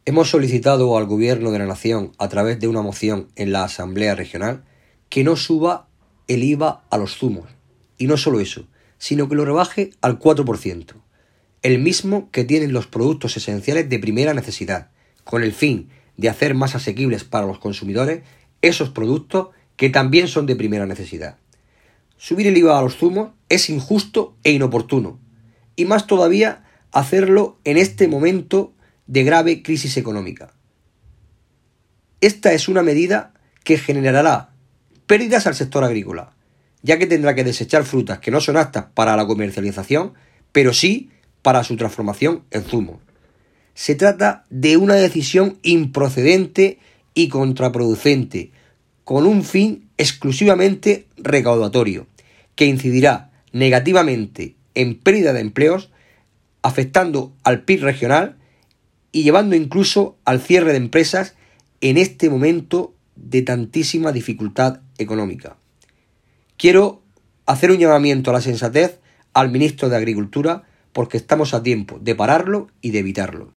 Hemos solicitado al Gobierno de la Nación, a través de una moción en la Asamblea Regional, que no suba el IVA a los zumos. Y no solo eso, sino que lo rebaje al 4%, el mismo que tienen los productos esenciales de primera necesidad, con el fin de hacer más asequibles para los consumidores esos productos que también son de primera necesidad. Subir el IVA a los zumos es injusto e inoportuno, y más todavía hacerlo en este momento de grave crisis económica. Esta es una medida que generará pérdidas al sector agrícola, ya que tendrá que desechar frutas que no son aptas para la comercialización, pero sí para su transformación en zumo. Se trata de una decisión improcedente y contraproducente, con un fin exclusivamente recaudatorio, que incidirá negativamente en pérdida de empleos, afectando al PIB regional y llevando incluso al cierre de empresas en este momento de tantísima dificultad económica. Quiero hacer un llamamiento a la sensatez al ministro de Agricultura, porque estamos a tiempo de pararlo y de evitarlo.